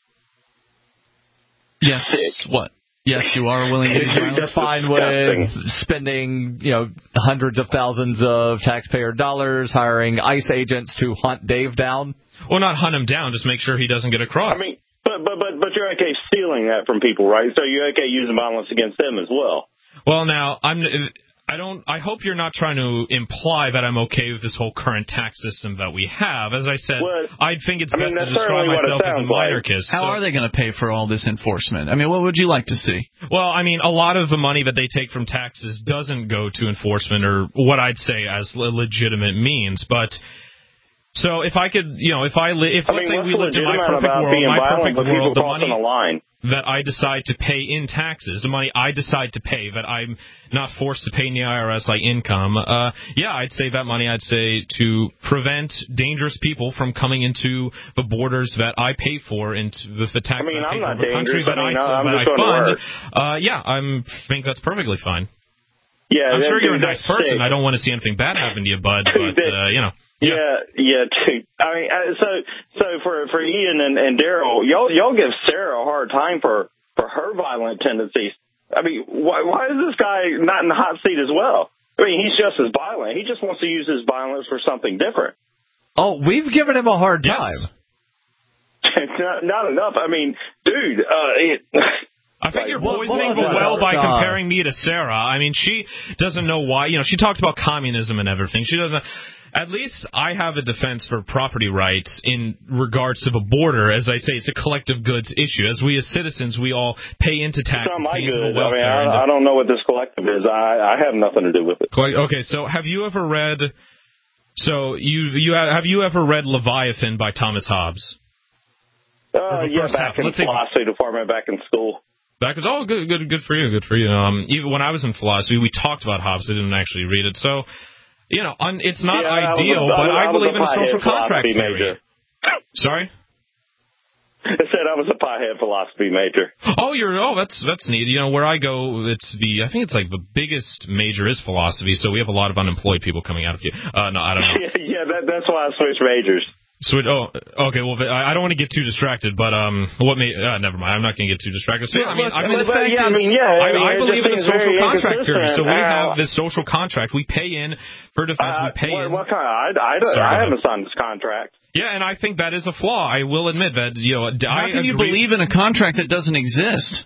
Yes. What? Yes, you are willing to use violence. You're fine with spending, you know, hundreds of thousands of taxpayer dollars hiring ICE agents to hunt Dave down? Well, not hunt him down, just make sure he doesn't get across. I mean, but but but but you're okay stealing that from people, right? So you're okay using violence against them as well. Well, now I'm. I don't. I hope you're not trying to imply that I'm okay with this whole current tax system that we have. As I said, well, I think it's I best mean, to describe myself as a minarchist. How so. are they going to pay for all this enforcement? I mean, what would you like to see? Well, I mean, a lot of the money that they take from taxes doesn't go to enforcement or what I'd say as legitimate means, but So if I could, you know, if I li- if I let's mean, say what's we lived in my legitimate perfect about world, being my violent, perfect but people world, the crossing money a line? that I decide to pay in taxes, the money I decide to pay, that I'm not forced to pay in the I R S like income, uh, yeah, I'd save that money, I'd say, to prevent dangerous people from coming into the borders that I pay for, into the, the tax I mean, I pay I'm not for the country dangerous. that I mean, I, I'm that just I going to fund. work. Uh, yeah, I think that's perfectly fine. Yeah, I'm that, sure you're a that's nice person. sick. I don't want to see anything bad happen to you, bud, but, uh, you know. Yeah, yeah, dude. I mean, uh, so so for for Ian and, and Daryl, y'all y'all give Sarah a hard time for, for her violent tendencies. I mean, why why is this guy not in the hot seat as well? I mean, he's just as violent. He just wants to use his violence for something different. Oh, we've given him a hard time. Yes. not, not enough. I mean, dude, uh, it, I think you're Like, poisoning what- the well by uh, comparing me to Sarah. I mean, she doesn't know why. You know, she talks about communism and everything. She doesn't. At least I have a defense for property rights in regards to the border. As I say, it's a collective goods issue. As we as citizens, we all pay into It's taxes, not my pay into the good. I mean, welfare. I, I don't know what this collective is. I, I have nothing to do with it. Okay, so have you ever read? So you you have you ever read Leviathan by Thomas Hobbes? Uh, yeah, back in Let's say- philosophy department, back in school. Back is oh good good good for you good for you. Um, even when I was in philosophy, we talked about Hobbes. I didn't actually read it, so you know, un, it's not Yeah, I was a- ideal, I but was- I, I was believe a in a social pothead contract philosophy theory. major. Sorry. I said I was a pothead philosophy major. Oh, you're oh that's that's neat. You know, where I go, it's the I think it's like the biggest major is philosophy, so we have a lot of unemployed people coming out of you. Uh, no, I don't know. yeah, yeah that, that's why I switched majors. So it, oh, okay. Well, I I don't want to get too distracted, but um, what may? Uh, never mind. I'm not going to get too distracted. So, Yeah, I mean, look, I mean, the the fact fact yeah, is, I mean, yeah, I, I mean, I it believe just in a seems social very contract theory. So we inconsistent. have Uh, this social contract. We pay in for defense. Uh, we pay what, in. what kind? I, I, don't- Sorry, I go haven't signed this contract. Yeah, and I think that is a flaw. I will admit that. You know, How I can you agree- believe in a contract that doesn't exist?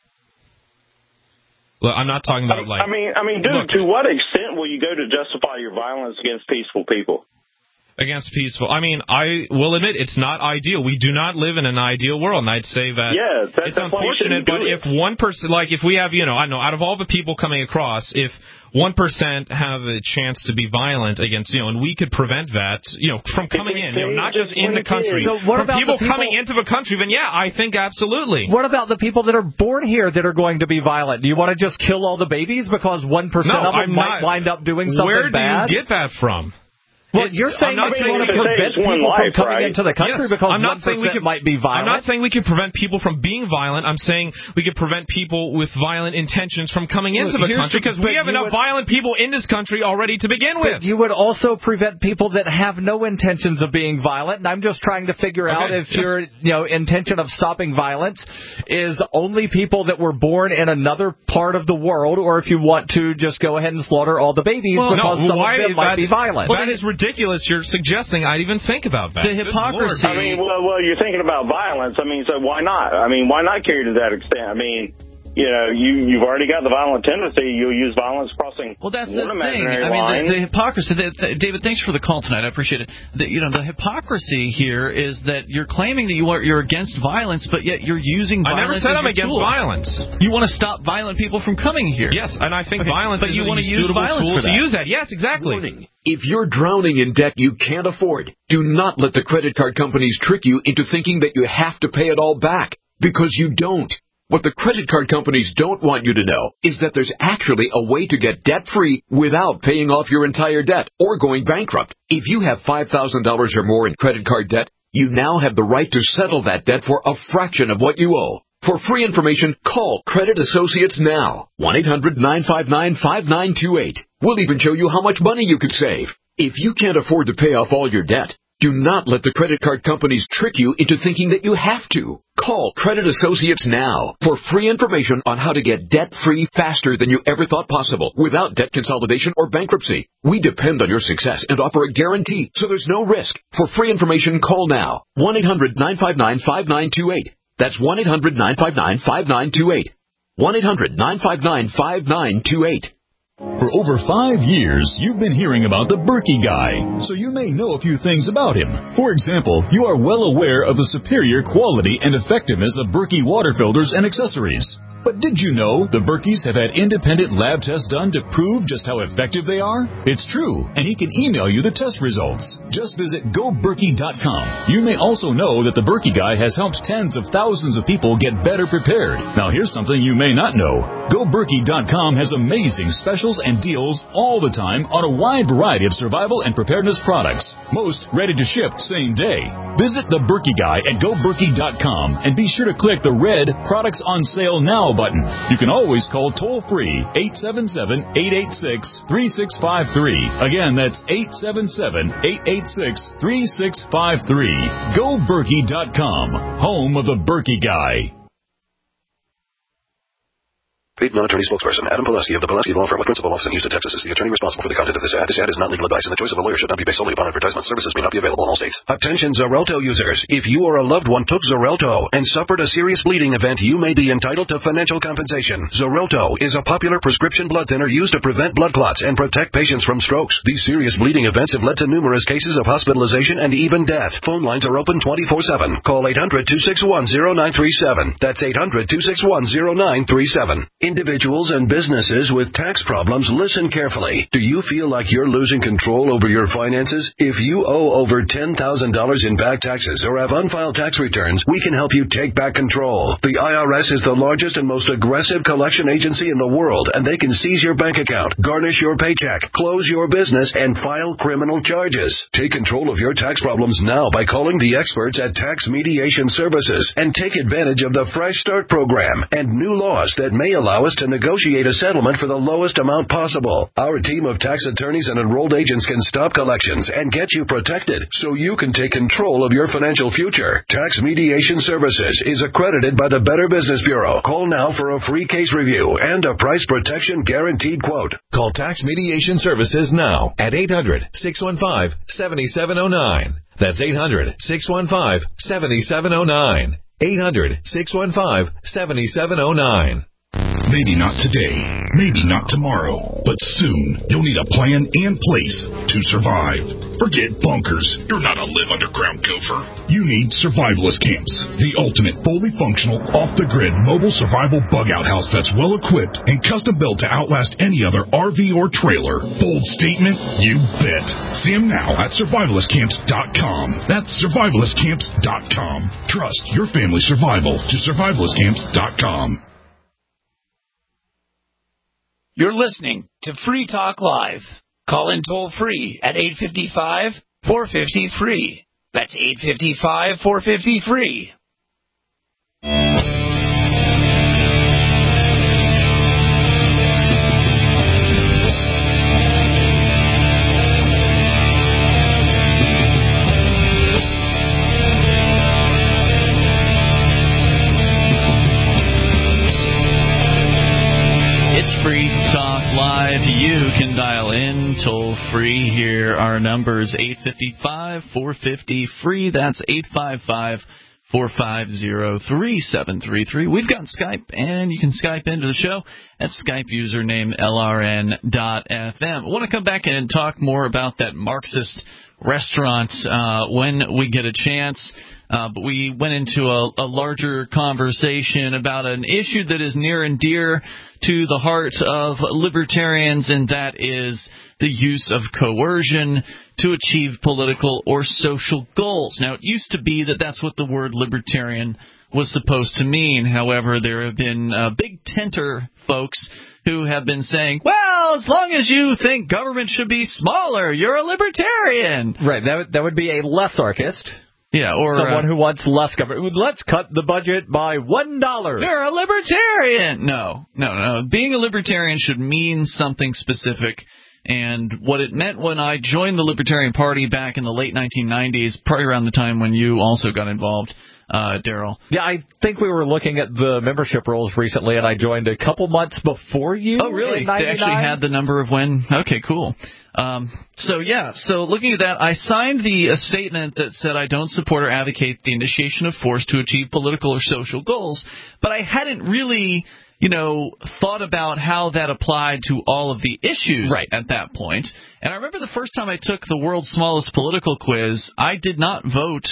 Look, I'm not talking about like. I mean, I mean, dude, look, to what extent will you go to justify your violence against peaceful people? Against peaceful. I mean, I will admit it's not ideal. We do not live in an ideal world, and I'd say that Yeah, that's- it's that's why you unfortunate. shouldn't do But it. if one person, like if we have, you know, I don't know, out of all the people coming across, if one percent have a chance to be violent against, you know, and we could prevent that, you know, from coming in, you know, not just in the country, So what from about people, the people coming into the country, then yeah, I think absolutely. What about the people that are born here that are going to be violent? Do you want to just kill all the babies because one percent No, of them I'm might not. wind up doing something Where do bad? you get that from? Well, It's- you're saying I'm not that you saying want we to could- prevent people from coming into the country Yes, because I'm not one saying we percent could, might be violent? I'm not saying we could prevent people from being violent. I'm saying we could prevent people with violent intentions from coming into Look, the here's country the- because but we have you enough would- violent people in this country already to begin with. But you would also prevent people that have no intentions of being violent, and I'm just trying to figure out Okay, if just- your you know intention of stopping violence is only people that were born in another part of the world, or if you want to just go ahead and slaughter all the babies Well, because no, some why, of them might that, be violent. Well, that is ridiculous. You're suggesting I'd even think about that. The Good hypocrisy- Lord. I mean, well, well, you're thinking about violence. I mean, so why not? I mean, why not carry to that extent? I mean, you know, you you've already got the violent tendency. You'll use violence crossing Well, that's one the thing. imaginary I mean, line. the, the hypocrisy. The, the, David, thanks for the call tonight. I appreciate it. The, you know, the hypocrisy here is that you're claiming that you are you're against violence, but yet you're using I violence. never said as I'm your against tool. violence. You want to stop violent people from coming here. Yes, and I think Okay, violence but is you a wanna use suitable violence tool for to that. use that. Yes, exactly. Warning. If you're drowning in debt you can't afford, do not let the credit card companies trick you into thinking that you have to pay it all back, because you don't. What the credit card companies don't want you to know is that there's actually a way to get debt-free without paying off your entire debt or going bankrupt. If you have five thousand dollars or more in credit card debt, you now have the right to settle that debt for a fraction of what you owe. For free information, call Credit Associates now. one eight hundred nine five nine five nine two eight. We'll even show you how much money you could save. If you can't afford to pay off all your debt, do not let the credit card companies trick you into thinking that you have to. Call Credit Associates now for free information on how to get debt-free faster than you ever thought possible without debt consolidation or bankruptcy. We depend on your success and offer a guarantee, so there's no risk. For free information, call now. one eight hundred nine five nine five nine two eight. That's one eight hundred nine five nine five nine two eight. one eight hundred nine five nine five nine two eight. For over five years, you've been hearing about the Berkey Guy, so you may know a few things about him. For example, you are well aware of the superior quality and effectiveness of Berkey water filters and accessories. But did you know the Berkeys have had independent lab tests done to prove just how effective they are? It's true, and he can email you the test results. Just visit go berkey dot com. You may also know that the Berkey Guy has helped tens of thousands of people get better prepared. Now here's something you may not know. go berkey dot com has amazing specials and deals all the time on a wide variety of survival and preparedness products. Most ready to ship same day. Visit the Berkey Guy at go berkey dot com and be sure to click the red Products on Sale Now button. You can always call toll-free eight seven seven, eight eight six, three six five three. Again, that's eight seven seven, eight eight six, three six five three. go berkey dot com, home of the Berkey Guy. Paid non-attorney spokesperson Adam Pulaski of the Pulaski Law Firm with principal office in Houston, Texas is the attorney responsible for the content of this ad. This ad is not legal advice, and the choice of a lawyer should not be based solely upon advertisement. Services may not be available in all states. Attention Xarelto users. If you or a loved one took Xarelto and suffered a serious bleeding event, you may be entitled to financial compensation. Xarelto is a popular prescription blood thinner used to prevent blood clots and protect patients from strokes. These serious bleeding events have led to numerous cases of hospitalization and even death. Phone lines are open twenty-four seven. Call eight hundred, two six one, zero nine three seven. That's eight hundred, two six one, zero nine three seven. Individuals and businesses with tax problems, listen carefully. Do you feel like you're losing control over your finances? If you owe over ten thousand dollars in back taxes or have unfiled tax returns, we can help you take back control. The I R S is the largest and most aggressive collection agency in the world, and they can seize your bank account, garnish your paycheck, close your business, and file criminal charges. Take control of your tax problems now by calling the experts at Tax Mediation Services and take advantage of the Fresh Start program and new laws that may allow us to negotiate a settlement for the lowest amount possible. Our team of tax attorneys and enrolled agents can stop collections and get you protected so you can take control of your financial future. Tax Mediation Services is accredited by the Better Business Bureau. Call now for a free case review and a price protection guaranteed quote. Call Tax Mediation Services now at eight hundred, six one five, seven seven zero nine. That's eight hundred, six one five, seven seven zero nine. eight hundred, six one five, seven seven zero nine. Maybe not today, maybe not tomorrow, but soon you'll need a plan and place to survive. Forget bunkers. You're not a live underground gopher. You need survivalist camps, the ultimate fully functional, off-the-grid mobile survival bug-out house that's well-equipped and custom-built to outlast any other R V or trailer. Bold statement? You bet. See them now at survivalist camps dot com. That's survivalist camps dot com. Trust your family's survival to survivalist camps dot com. You're listening to Free Talk Live. Call in toll free at eight five five, four five zero, free. That's eight five five, four five zero, free. Free Talk Live. You can dial in toll free. Here are numbers eight five five, four five zero, free. That's eight five five, four five zero, three seven three three. We've got Skype, and you can Skype into the show at Skype username L R N dot F M. I want to come back and talk more about that Marxist restaurant uh, when we get a chance. Uh, but we went into a, a larger conversation about an issue that is near and dear to the heart of libertarians, and that is the use of coercion to achieve political or social goals. Now, it used to be that that's what the word libertarian was supposed to mean. However, there have been uh, big tenter folks who have been saying, well, as long as you think government should be smaller, you're a libertarian. Right, that would, that would be a lessarchist. Yeah, or someone uh, who wants less government. Let's cut the budget by one dollar. You're a libertarian. No, no, no. Being a libertarian should mean something specific. And what it meant when I joined the Libertarian Party back in the late nineteen nineties, probably around the time when you also got involved, uh, Daryl. Yeah, I think we were looking at the membership rolls recently, and I joined a couple months before you. Oh, really? They actually had the number of when? Okay, cool. Um, so, yeah, so looking at that, I signed the a statement that said I don't support or advocate the initiation of force to achieve political or social goals, but I hadn't really, you know, thought about how that applied to all of the issues right. at that point. And I remember the first time I took the world's smallest political quiz, I did not vote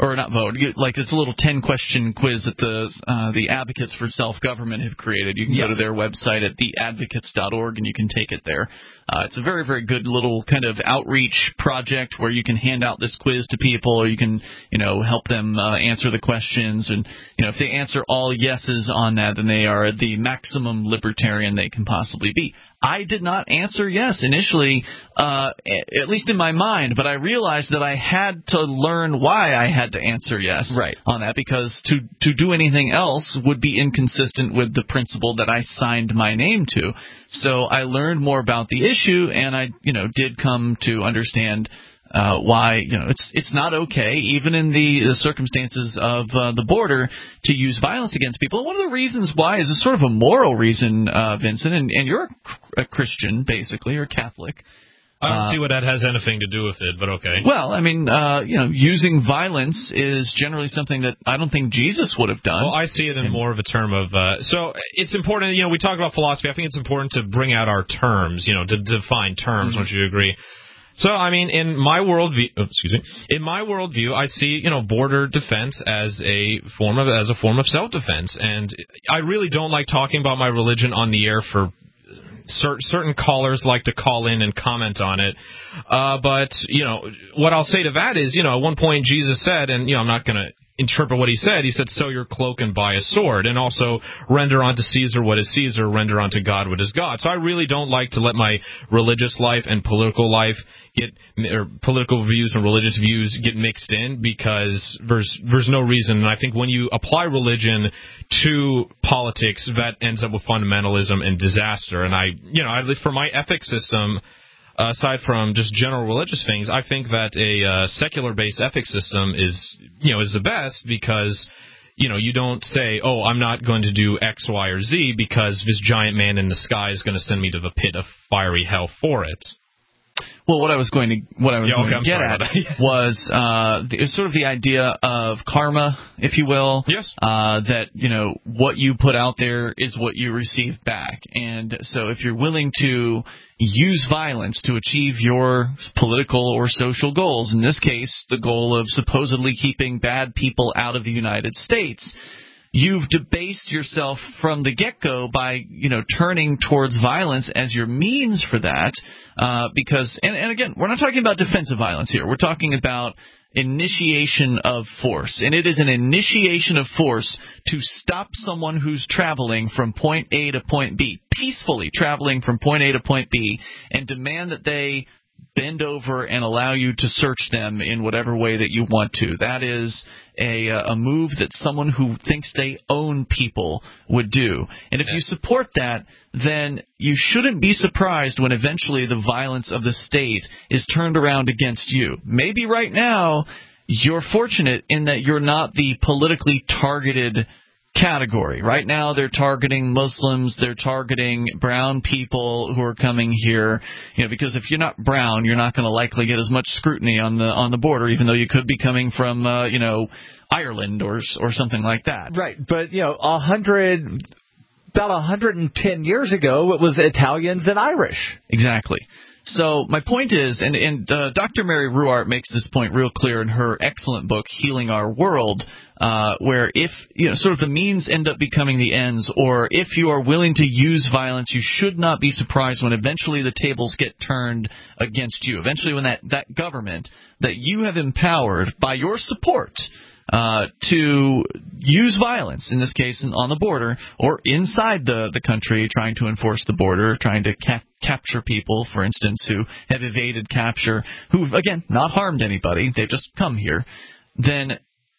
or not vote, like it's a little ten-question quiz that the uh, the Advocates for Self-Government have created. You can yes. go to their website at the advocates dot org, and you can take it there. Uh, it's a very, very good little kind of outreach project where you can hand out this quiz to people, or you can, you know, help them uh, answer the questions. And, you know, if they answer all yeses on that, then they are the maximum libertarian they can possibly be. I did not answer yes initially, uh, at least in my mind, but I realized that I had to learn why I had to answer yes right. on that, because to, to do anything else would be inconsistent with the principle that I signed my name to. So I learned more about the issue, and I, you know, did come to understand Uh, why, you know, it's it's not okay, even in the, the circumstances of uh, the border, to use violence against people. And one of the reasons why is a sort of a moral reason, uh, Vincent, and, and you're a Christian, basically, or Catholic. I don't uh, see what that has anything to do with it, but okay. Well, I mean, uh, you know, using violence is generally something that I don't think Jesus would have done. Well, I see it in more of a term of, uh, so it's important, you know, we talk about philosophy. I think it's important to bring out our terms, you know, to define terms, mm-hmm. Don't you agree? So, I mean, in my worldview, oh, excuse me, in my worldview, I see, you know, border defense as a form of as a form of self-defense, and I really don't like talking about my religion on the air. For cer- certain callers like to call in and comment on it, uh, but you know, what I'll say to that is, you know, at one point Jesus said, and you know, I'm not going to interpret what he said. He said, "Sow your cloak and buy a sword," and also render unto Caesar what is Caesar, render unto God what is God. So I really don't like to let my religious life and political life get, or political views and religious views get mixed in, because there's there's no reason. And I think when you apply religion to politics, that ends up with fundamentalism and disaster. And I, you know, I for my ethics system, aside from just general religious things, I think that a uh, secular-based ethics system is, you know, is the best, because, you know, you don't say, oh, I'm not going to do X, Y, or Z because this giant man in the sky is going to send me to the pit of fiery hell for it. Well, what I was going to what I was yeah, going okay, to get at was uh, the, sort of the idea of karma, if you will. Yes. Uh, that, you know, what you put out there is what you receive back, and so if you're willing to use violence to achieve your political or social goals, in this case, the goal of supposedly keeping bad people out of the United States, you've debased yourself from the get-go by, you know, turning towards violence as your means for that. Uh, because, and, and again, we're not talking about defensive violence here. We're talking about initiation of force. And it is an initiation of force to stop someone who's traveling from point A to point B, peacefully traveling from point A to point B, and demand that they bend over and allow you to search them in whatever way that you want to. That is a, a move that someone who thinks they own people would do. And if you support that, then you shouldn't be surprised when eventually the violence of the state is turned around against you. Maybe right now you're fortunate in that you're not the politically targeted category. Right now they're targeting Muslims, they're targeting brown people who are coming here, you know, because if you're not brown, you're not going to likely get as much scrutiny on the on the border, even though you could be coming from uh, you know, Ireland or or something like that. Right, but you know, a hundred about one hundred ten years ago, it was Italians and Irish. Exactly. So my point is, and, and uh, Doctor Mary Ruwart makes this point real clear in her excellent book, Healing Our World, uh, where if, you know, sort of the means end up becoming the ends, or if you are willing to use violence, you should not be surprised when eventually the tables get turned against you. Eventually when that, that government that you have empowered by your support Uh, to use violence, in this case on the border, or inside the, the country, trying to enforce the border, trying to cap- capture people, for instance, who have evaded capture, who've, again, not harmed anybody, they've just come here, then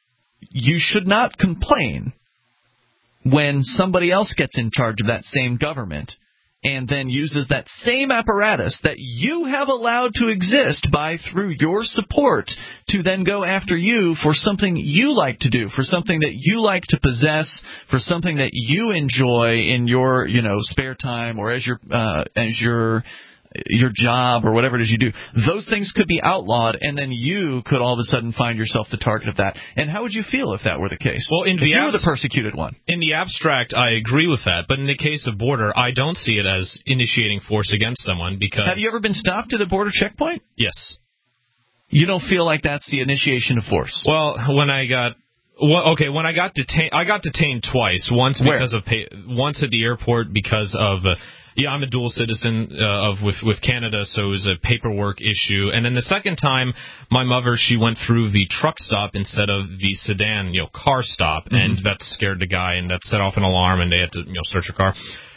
you should not complain when somebody else gets in charge of that same government and then uses that same apparatus that you have allowed to exist by through your support to then go after you for something you like to do, for something that you like to possess, for something that you enjoy in your, you know, spare time, or as your uh, as your your job, or whatever it is you do. Those things could be outlawed, and then you could all of a sudden find yourself the target of that. And how would you feel if that were the case? Well, in if the you abs- were the persecuted one. In the abstract, I agree with that. But in the case of border, I don't see it as initiating force against someone, because... Have you ever been stopped at a border checkpoint? Yes. You don't feel like that's the initiation of force? Well, when I got... Well, okay, when I got detained, I got detained twice. Once because Where? of pay, once at the airport because of uh, yeah, I'm a dual citizen uh, of with with Canada, so it was a paperwork issue. And then the second time, my mother she went through the truck stop instead of the sedan, you know, car stop, mm-hmm. and that scared the guy, and that set off an alarm, and they had to you know search her car.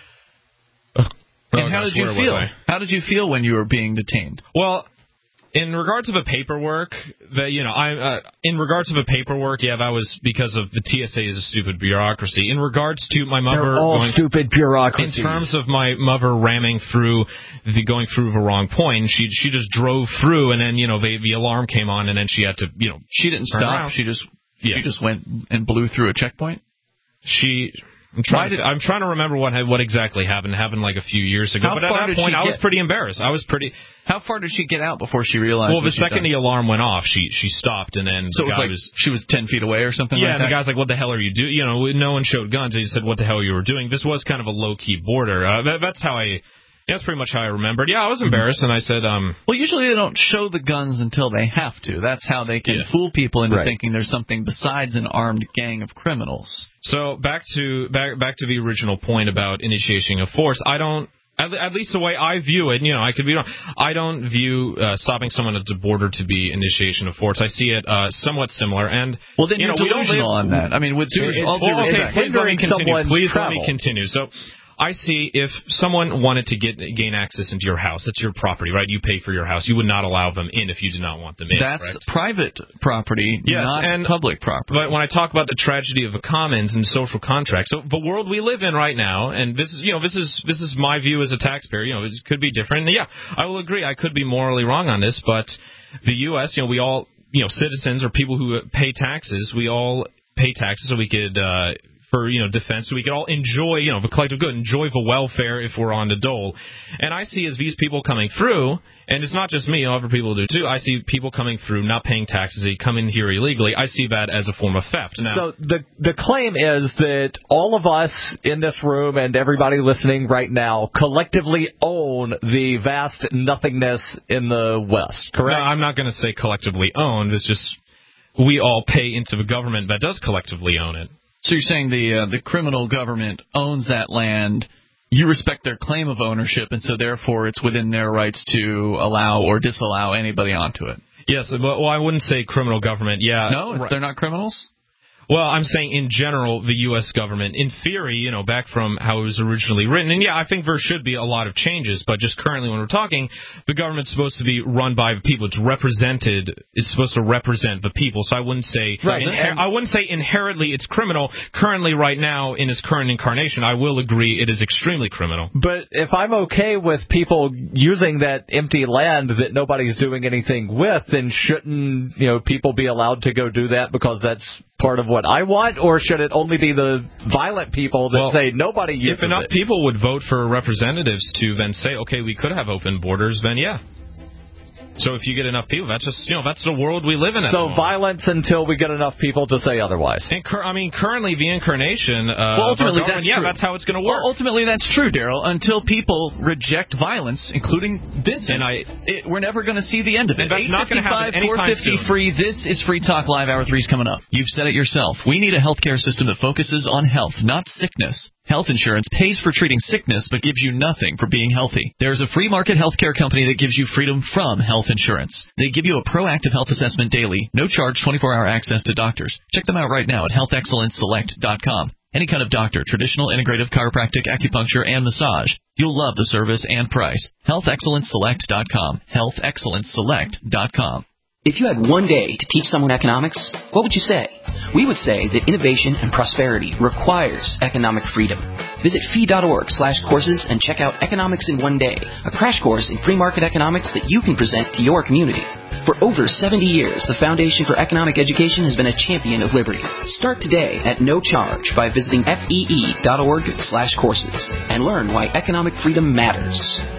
And oh, how gosh, did you feel? How did you feel when you were being detained? Well. In regards of a paperwork, that you know, I uh, in regards of a paperwork, yeah, that was because of the T S A is a stupid bureaucracy. In regards to my mother, They're all going, stupid bureaucracies. In terms of my mother ramming through the going through the wrong point, she she just drove through, and then you know the the alarm came on, and then she had to you know she didn't stop. Around. She just yeah. she just went and blew through a checkpoint. She. I'm trying, to, I'm trying to remember what what exactly happened. It happened like a few years ago. How but at far that did point, she I get? was pretty embarrassed. I was pretty. How far did she get out before she realized? Well, the what second done? the alarm went off, she she stopped, and then so the it was guy like was she was ten feet away or something. Yeah, like and that? the guy's like, "What the hell are you doing?" You know, no one showed guns. They just said, "What the hell you were doing?" This was kind of a low key border. Uh, that, that's how I. That's pretty much how I remembered. Yeah, I was embarrassed, and I said, um... Well, usually they don't show the guns until they have to. That's how they can yeah. fool people into right. thinking there's something besides an armed gang of criminals. So, back to back back to the original point about initiation of force. I don't... At, at least the way I view it, you know, I could be wrong. I don't view uh, stopping someone at the border to be initiation of force. I see it uh, somewhat similar. And well, then you you're know, delusional on that. I mean, with due, all due well, okay, respect, please let me continue. Please travel. let me continue. So. I see if someone wanted to get gain access into your house, it's your property, right? You pay for your house. You would not allow them in if you did not want them in. That's correct? Private property, yes, not and, public property. But when I talk about the tragedy of the commons and social contracts, so the world we live in right now, and this is, you know, this is this is my view as a taxpayer. You know, it could be different. And yeah, I will agree. I could be morally wrong on this, but the U S, you know, we all, you know, citizens or people who pay taxes, we all pay taxes so we could. Uh, For you know defense, so we could all enjoy you know the collective good, enjoy the welfare if we're on the dole. And I see as these people coming through, and it's not just me, you know, other people do too. I see people coming through not paying taxes, they come in here illegally. I see that as a form of theft. Now, so the the claim is that all of us in this room and everybody listening right now collectively own the vast nothingness in the West. Correct? No, I'm not going to say collectively owned. It's just we all pay into the government that does collectively own it. So you're saying the uh, the criminal government owns that land, you respect their claim of ownership, and so therefore it's within their rights to allow or disallow anybody onto it? Yes, but well, I wouldn't say criminal government. Yeah, no, right. They're not criminals? Well, I'm saying in general, the U S government, in theory, you know, back from how it was originally written, and yeah, I think there should be a lot of changes, but just currently when we're talking, the government's supposed to be run by the people. It's represented, it's supposed to represent the people, so I wouldn't say, right. inher- I wouldn't say inherently it's criminal. Currently, right now, in its current incarnation, I will agree it is extremely criminal. But if I'm okay with people using that empty land that nobody's doing anything with, then shouldn't, you know, people be allowed to go do that because that's part of what I want, or should it only be the violent people that well, say nobody uses it? If enough it? people would vote for representatives to then say, okay, we could have open borders, then yeah. So if you get enough people, that's just, you know, that's the world we live in. So violence until we get enough people to say otherwise. And cur- I mean, currently the incarnation. Uh, well, ultimately that's yeah, true. that's how it's going to work. Well, ultimately that's true, Daryl. Until people reject violence, including Vincent, and I, it, we're never going to see the end of it. And that's not going to happen anytime four fifty soon. Free. This is Free Talk Live. Hour three's coming up. You've said it yourself. We need a healthcare system that focuses on health, not sickness. Health insurance pays for treating sickness but gives you nothing for being healthy. There's a free market healthcare company that gives you freedom from health insurance. They give you a proactive health assessment daily, no charge, twenty-four hour access to doctors. Check them out right now at health excellence select dot com. Any kind of doctor, traditional, integrative, chiropractic, acupuncture, and massage. You'll love the service and price. health excellence select dot com. health excellence select dot com. If you had one day to teach someone economics, what would you say? We would say that innovation and prosperity requires economic freedom. Visit fee.org slash courses and check out Economics in One Day, a crash course in free market economics that you can present to your community. For over seventy years, the Foundation for Economic Education has been a champion of liberty. Start today at no charge by visiting fee.org slash courses and learn why economic freedom matters.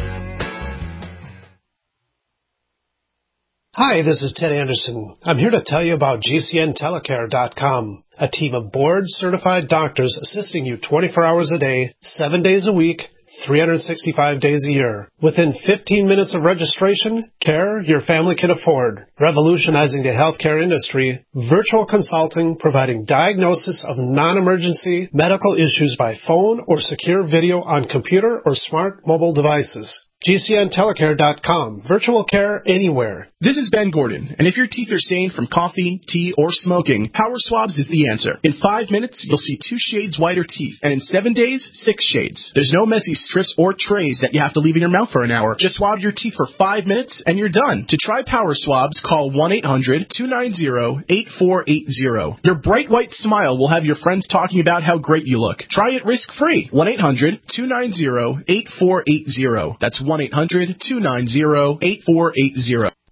Hi, this is Ted Anderson. I'm here to tell you about G C N telecare dot com, a team of board-certified doctors assisting you twenty-four hours a day, seven days a week, three hundred sixty-five days a year. Within fifteen minutes of registration, care your family can afford. Revolutionizing the healthcare industry, virtual consulting providing diagnosis of non-emergency medical issues by phone or secure video on computer or smart mobile devices. G C N telecare dot com. Virtual care anywhere. This is Ben Gordon, and if your teeth are stained from coffee, tea, or smoking, Power Swabs is the answer. In five minutes, you'll see two shades whiter teeth, and in seven days, six shades. There's no messy strips or trays that you have to leave in your mouth for an hour. Just swab your teeth for five minutes, and you're done. To try Power Swabs, call one eight hundred two nine zero eight four eight zero. Your bright white smile will have your friends talking about how great you look. Try it risk-free. one eight hundred two nine zero eight four eight zero. That's one eight hundred two nine zero eight four eight zero.